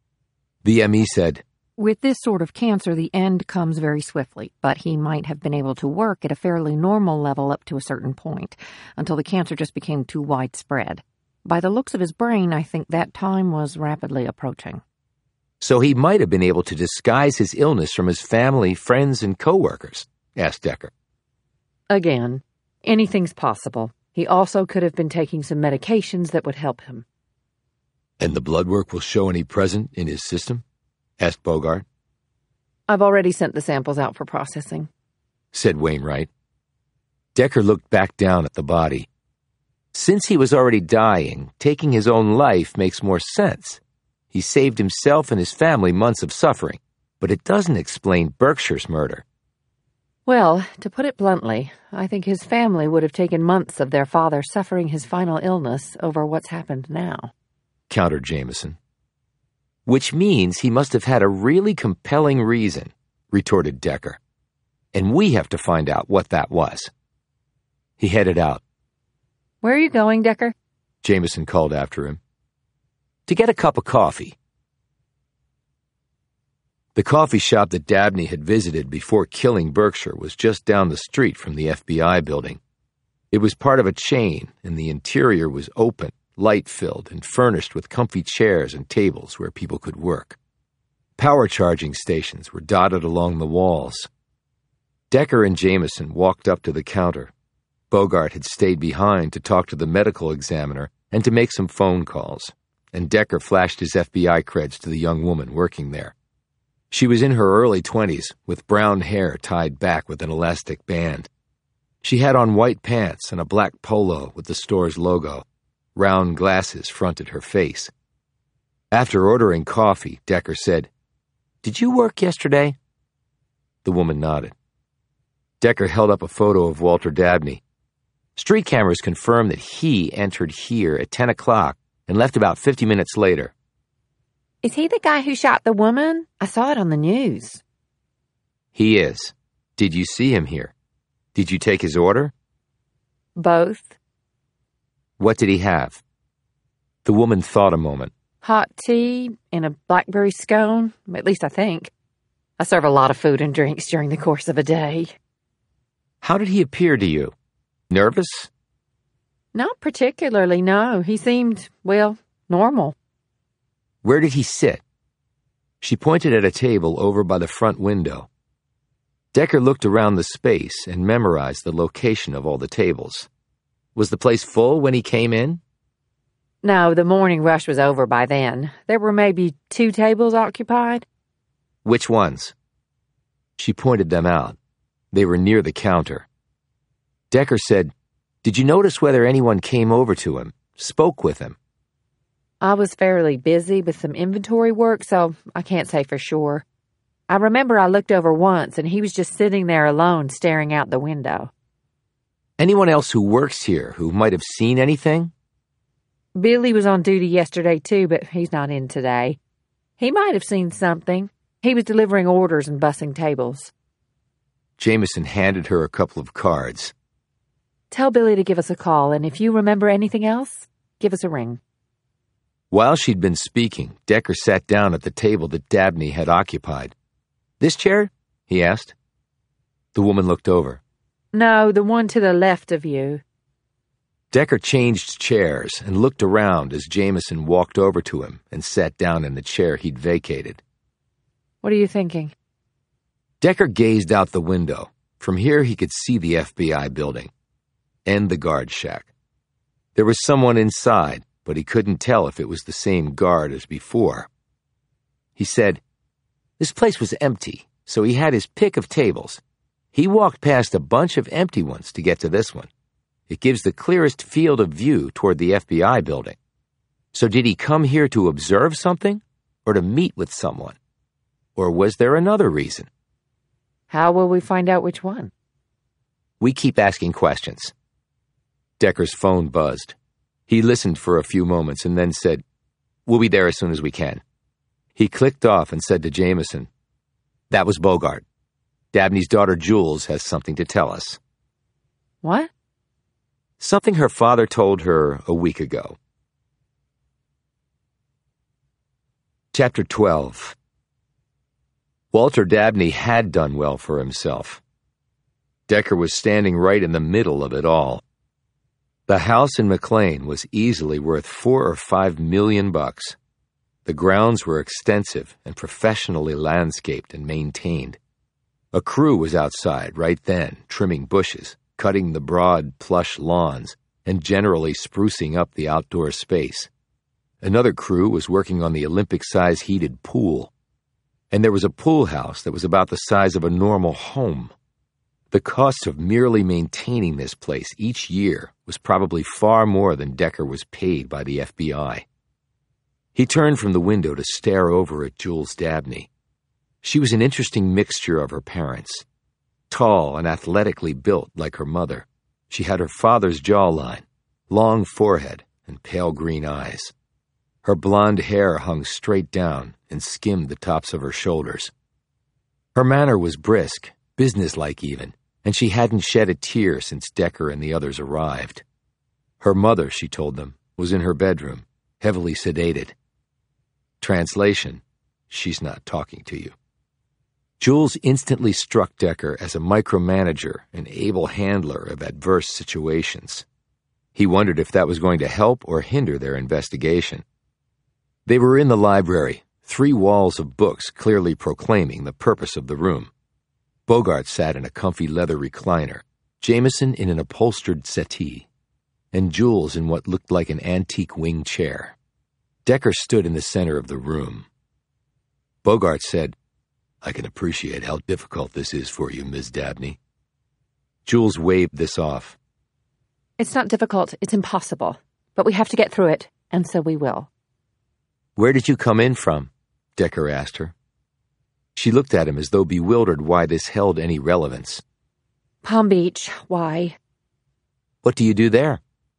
The M E said, "With this sort of cancer, the end comes very swiftly, but he might have been able to work at a fairly normal level up to a certain point, until the cancer just became too widespread. By the looks of his brain, I think that time was rapidly approaching." "So he might have been able to disguise his illness from his family, friends, and co-workers?" asked Decker. "Again, anything's possible. He also could have been taking some medications that would help him." "And the blood work will show any present in his system?" asked Bogart. "I've already sent the samples out for processing," said Wainwright. Decker looked back down at the body. Since he was already dying, taking his own life makes more sense. He saved himself and his family months of suffering, but it doesn't explain Berkshire's murder. "Well, to put it bluntly, I think his family would have taken months of their father suffering his final illness over what's happened now," countered Jameson. "Which means he must have had a really compelling reason," retorted Decker. "And we have to find out what that was." He headed out. "Where are you going, Decker?" Jameson called after him. "To get a cup of coffee." The coffee shop that Dabney had visited before killing Berkshire was just down the street from the F B I building. It was part of a chain, and the interior was open, light-filled, and furnished with comfy chairs and tables where people could work. Power charging stations were dotted along the walls. Decker and Jameson walked up to the counter. Bogart had stayed behind to talk to the medical examiner and to make some phone calls, and Decker flashed his F B I creds to the young woman working there. She was in her early twenties, with brown hair tied back with an elastic band. She had on white pants and a black polo with the store's logo. Round glasses fronted her face. After ordering coffee, Decker said, "Did you work yesterday?" The woman nodded. Decker held up a photo of Walter Dabney. Street cameras confirmed that he entered here at ten o'clock and left about fifty minutes later. "Is he the guy who shot the woman? I saw it on the news." "He is. Did you see him here? Did you take his order?" "Both." "What did he have?" The woman thought a moment. "Hot tea and a blackberry scone, at least I think. I serve a lot of food and drinks during the course of a day." "How did he appear to you?" Nervous? Not particularly, no. He seemed, well, normal. Where did he sit? She pointed at a table over by the front window. Decker looked around the space and memorized the location of all the tables. Was the place full when he came in? No, the morning rush was over by then. There were maybe two tables occupied. Which ones? She pointed them out. They were near the counter. Decker said, "Did you notice whether anyone came over to him, spoke with him?" I was fairly busy with some inventory work, so I can't say for sure. I remember I looked over once, and he was just sitting there alone, staring out the window. Anyone else who works here who might have seen anything? Billy was on duty yesterday, too, but he's not in today. He might have seen something. He was delivering orders and bussing tables. Jameson handed her a couple of cards. Tell Billy to give us a call, and if you remember anything else, give us a ring. While she'd been speaking, Decker sat down at the table that Dabney had occupied. "This chair?" he asked. The woman looked over. No, the one to the left of you. Decker changed chairs and looked around as Jameson walked over to him and sat down in the chair he'd vacated. What are you thinking? Decker gazed out the window. From here he could see the F B I building and the guard shack. There was someone inside, but he couldn't tell if it was the same guard as before. He said, "This place was empty, so he had his pick of tables. He walked past a bunch of empty ones to get to this one. It gives the clearest field of view toward the F B I building. So did he come here to observe something, or to meet with someone? Or was there another reason?" How will we find out which one? We keep asking questions. Decker's phone buzzed. He listened for a few moments and then said, "We'll be there as soon as we can." He clicked off and said to Jameson, "That was Bogart. Dabney's daughter Jules has something to tell us." What? Something her father told her a week ago. Chapter twelve. Walter Dabney had done well for himself. Decker was standing right in the middle of it all. The house in McLean was easily worth four or five million bucks. The grounds were extensive and professionally landscaped and maintained. A crew was outside right then, trimming bushes, cutting the broad, plush lawns, and generally sprucing up the outdoor space. Another crew was working on the Olympic-size heated pool. And there was a pool house that was about the size of a normal home. The cost of merely maintaining this place each year was probably far more than Decker was paid by the F B I. He turned from the window to stare over at Jules Dabney. She was an interesting mixture of her parents. Tall and athletically built like her mother, she had her father's jawline, long forehead, and pale green eyes. Her blonde hair hung straight down and skimmed the tops of her shoulders. Her manner was brisk, businesslike even, and she hadn't shed a tear since Decker and the others arrived. Her mother, she told them, was in her bedroom, heavily sedated. Translation, she's not talking to you. Jules instantly struck Decker as a micromanager and able handler of adverse situations. He wondered if that was going to help or hinder their investigation. They were in the library, three walls of books clearly proclaiming the purpose of the room. Bogart sat in a comfy leather recliner, Jameson in an upholstered settee, and Jules in what looked like an antique wing chair. Decker stood in the center of the room. Bogart said, "I can appreciate how difficult this is for you, Miss Dabney." Jules waved this off. It's not difficult, it's impossible. But we have to get through it, and so we will. "Where did you come in from?" Decker asked her. She looked at him as though bewildered why this held any relevance. Palm Beach, why? "What do you do there?"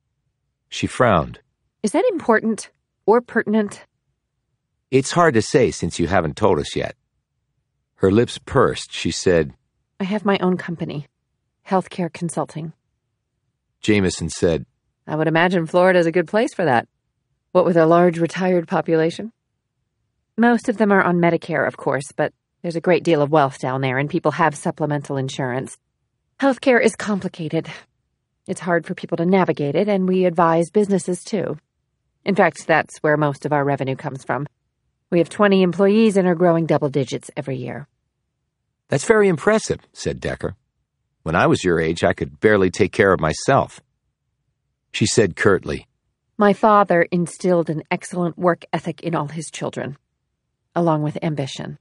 She frowned. Is that important or pertinent? "It's hard to say since you haven't told us yet." Her lips pursed. She said, I have my own company, healthcare consulting. Jameson said, I would imagine Florida's a good place for that. What with a large retired population? Most of them are on Medicare, of course, but there's a great deal of wealth down there and people have supplemental insurance. Healthcare is complicated. It's hard for people to navigate it, and we advise businesses too. In fact, that's where most of our revenue comes from. We have twenty employees and are growing double digits every year. That's very impressive, said Decker. When I was your age, I could barely take care of myself. She said curtly, My father instilled an excellent work ethic in all his children, along with ambition.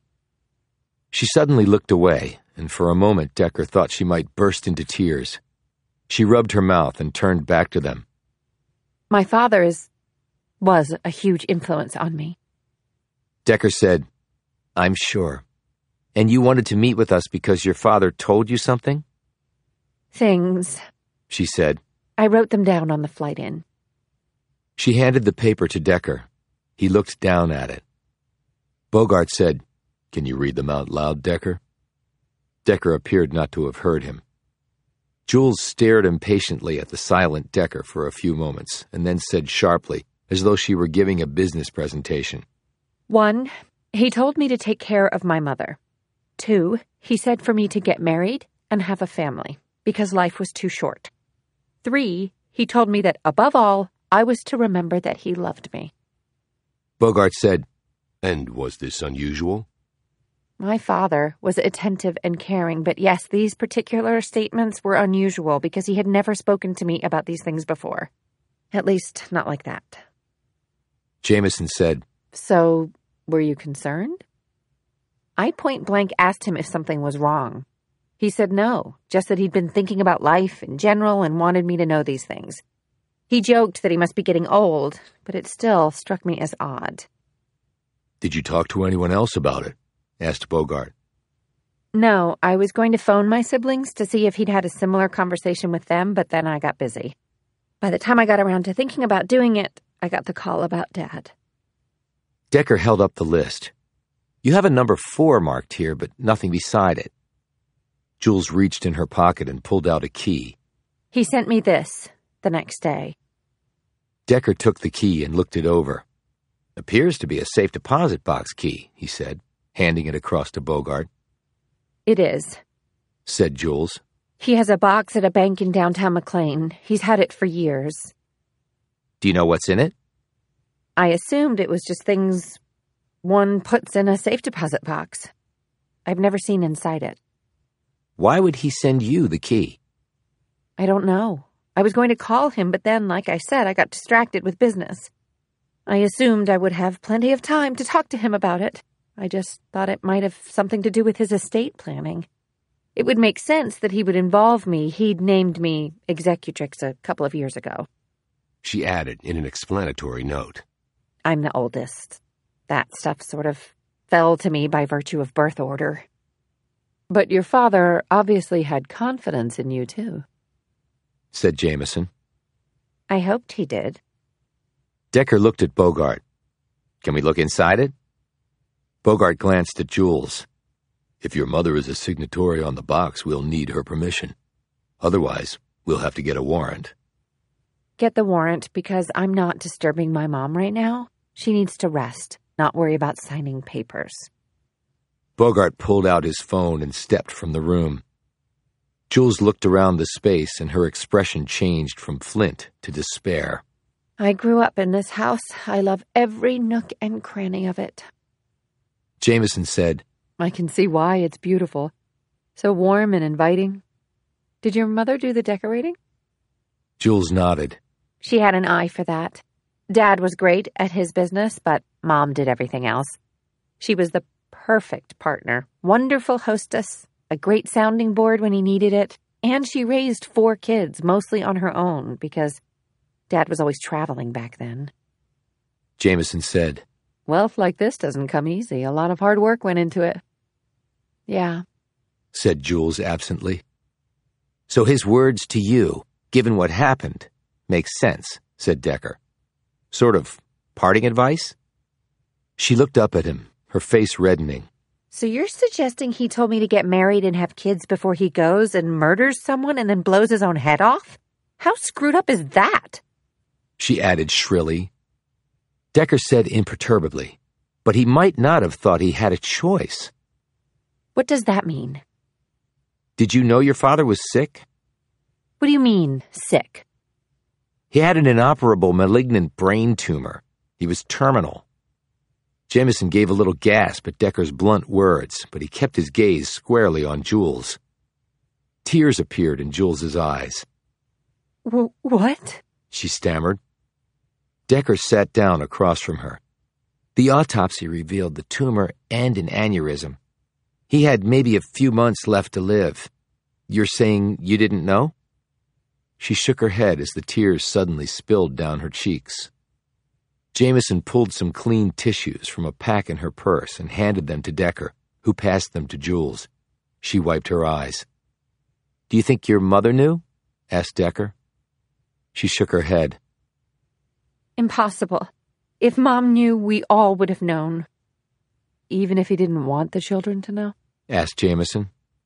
She suddenly looked away, and for a moment Decker thought she might burst into tears. She rubbed her mouth and turned back to them. My father is, was a huge influence on me. Decker said, I'm sure. And you wanted to meet with us because your father told you something? Things, she said. I wrote them down on the flight in. She handed the paper to Decker. He looked down at it. Bogart said, Can you read them out loud, Decker? Decker appeared not to have heard him. Jules stared impatiently at the silent Decker for a few moments, and then said sharply, as though she were giving a business presentation. One, he told me to take care of my mother. Two, he said for me to get married and have a family, because life was too short. Three, he told me that, above all, I was to remember that he loved me. Bogart said, And was this unusual? My father was attentive and caring, but yes, these particular statements were unusual because he had never spoken to me about these things before. At least, not like that. Jameson said, So, were you concerned? I point-blank asked him if something was wrong. He said no, just that he'd been thinking about life in general and wanted me to know these things. He joked that he must be getting old, but it still struck me as odd. Did you talk to anyone else about it? Asked Bogart. No, I was going to phone my siblings to see if he'd had a similar conversation with them, but then I got busy. By the time I got around to thinking about doing it, I got the call about Dad. Decker held up the list. You have a number four marked here, but nothing beside it. Jules reached in her pocket and pulled out a key. He sent me this the next day. Decker took the key and looked it over. Appears to be a safe deposit box key, he said, handing it across to Bogart. It is, said Jules. He has a box at a bank in downtown McLean. He's had it for years. Do you know what's in it? I assumed it was just things one puts in a safe deposit box. I've never seen inside it. Why would he send you the key? I don't know. I was going to call him, but then, like I said, I got distracted with business. I assumed I would have plenty of time to talk to him about it. I just thought it might have something to do with his estate planning. It would make sense that he would involve me. He'd named me executrix a couple of years ago. She added in an explanatory note. I'm the oldest. That stuff sort of fell to me by virtue of birth order. But your father obviously had confidence in you, too, said Jameson. I hoped he did. Decker looked at Bogart. Can we look inside it? Bogart glanced at Jules. If your mother is a signatory on the box, we'll need her permission. Otherwise, we'll have to get a warrant. Get the warrant because I'm not disturbing my mom right now. She needs to rest, not worry about signing papers. Bogart pulled out his phone and stepped from the room. Jules looked around the space and her expression changed from flint to despair. I grew up in this house. I love every nook and cranny of it. Jameson said, I can see why. It's beautiful. So warm and inviting. Did your mother do the decorating? Jules nodded. She had an eye for that. Dad was great at his business, but Mom did everything else. She was the perfect partner, wonderful hostess, a great sounding board when he needed it, and she raised four kids, mostly on her own, because Dad was always traveling back then. Jameson said, Wealth like this doesn't come easy. A lot of hard work went into it. Yeah, said Jules absently. So his words to you, given what happened, make sense, said Decker. Sort of parting advice? She looked up at him, her face reddening. So you're suggesting he told me to get married and have kids before he goes and murders someone and then blows his own head off? How screwed up is that? She added shrilly. Decker said imperturbably, but he might not have thought he had a choice. What does that mean? Did you know your father was sick? What do you mean, sick? He had an inoperable malignant brain tumor. He was terminal. Jameson gave a little gasp at Decker's blunt words, but he kept his gaze squarely on Jules. Tears appeared in Jules's eyes. W- what? She stammered. Decker sat down across from her. The autopsy revealed the tumor and an aneurysm. He had maybe a few months left to live. You're saying you didn't know? She shook her head as the tears suddenly spilled down her cheeks. Jameson pulled some clean tissues from a pack in her purse and handed them to Decker, who passed them to Jules. She wiped her eyes. Do you think your mother knew? Asked Decker. She shook her head. Impossible. If Mom knew, we all would have known. Even if he didn't want the children to know? Asked Jameson.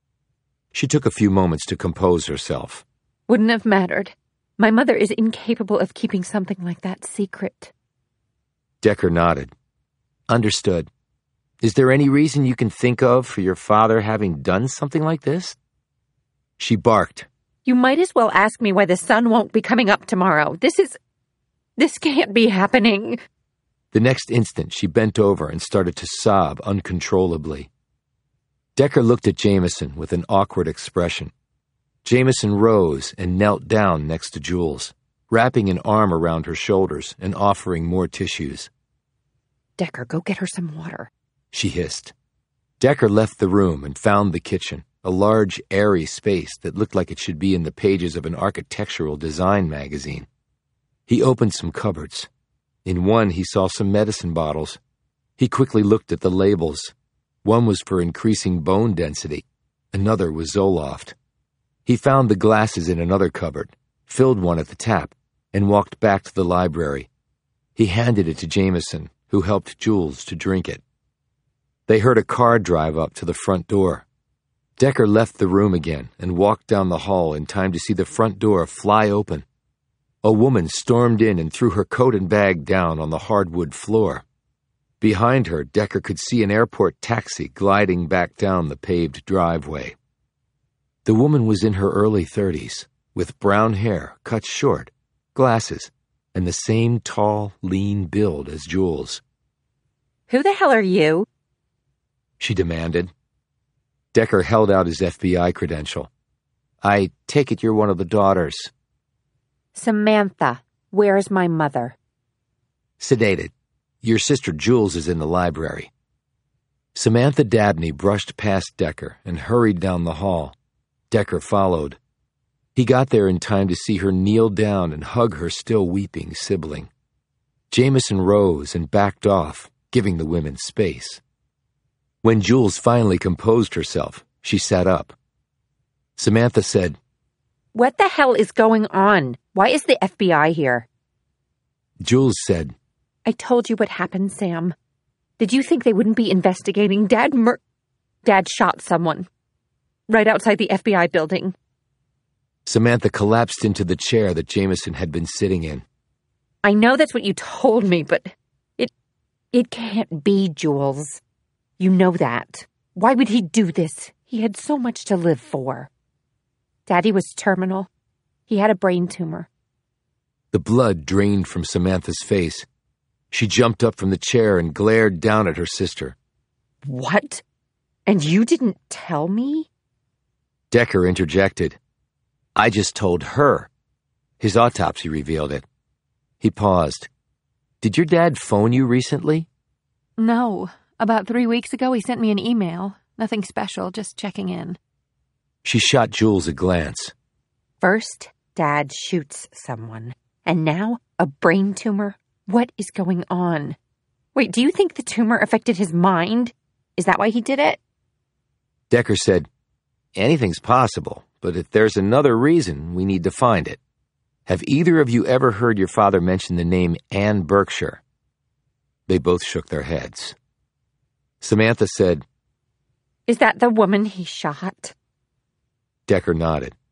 She took a few moments to compose herself. Wouldn't have mattered. My mother is incapable of keeping something like that secret. Decker nodded. Understood. Is there any reason you can think of for your father having done something like this? She barked. You might as well ask me why the sun won't be coming up tomorrow. This is... This can't be happening. The next instant, she bent over and started to sob uncontrollably. Decker looked at Jameson with an awkward expression. Jameson rose and knelt down next to Jules, wrapping an arm around her shoulders and offering more tissues. Decker, go get her some water, she hissed. Decker left the room and found the kitchen, a large, airy space that looked like it should be in the pages of an architectural design magazine. He opened some cupboards. In one, he saw some medicine bottles. He quickly looked at the labels. One was for increasing bone density. Another was Zoloft. He found the glasses in another cupboard, filled one at the tap, and walked back to the library. He handed it to Jameson, who helped Jules to drink it. They heard a car drive up to the front door. Decker left the room again and walked down the hall in time to see the front door fly open. A woman stormed in and threw her coat and bag down on the hardwood floor. Behind her, Decker could see an airport taxi gliding back down the paved driveway. The woman was in her early thirties, with brown hair cut short, glasses, and the same tall, lean build as Jules. Who the hell are you? She demanded. Decker held out his F B I credential. I take it you're one of the daughters. Samantha, where's my mother? Sedated. Your sister Jules is in the library. Samantha Dabney brushed past Decker and hurried down the hall. Decker followed. He got there in time to see her kneel down and hug her still weeping sibling. Jameson rose and backed off, giving the women space. When Jules finally composed herself, she sat up. Samantha said, What the hell is going on? Why is the F B I here? Jules said, I told you what happened, Sam. Did you think they wouldn't be investigating? Dad mur- Dad shot someone. Right outside the F B I building. Samantha collapsed into the chair that Jameson had been sitting in. I know that's what you told me, but it... It can't be, Jules. You know that. Why would he do this? He had so much to live for. Daddy was terminal. He had a brain tumor. The blood drained from Samantha's face. She jumped up from the chair and glared down at her sister. What? And you didn't tell me? Decker interjected. I just told her. His autopsy revealed it. He paused. Did your dad phone you recently? No. About three weeks ago, he sent me an email. Nothing special, just checking in. She shot Jules a glance. First, Dad shoots someone. And now, a brain tumor? What is going on? Wait, do you think the tumor affected his mind? Is that why he did it? Decker said, Anything's possible, but if there's another reason, we need to find it. Have either of you ever heard your father mention the name Anne Berkshire? They both shook their heads. Samantha said, Is that the woman he shot? Decker nodded.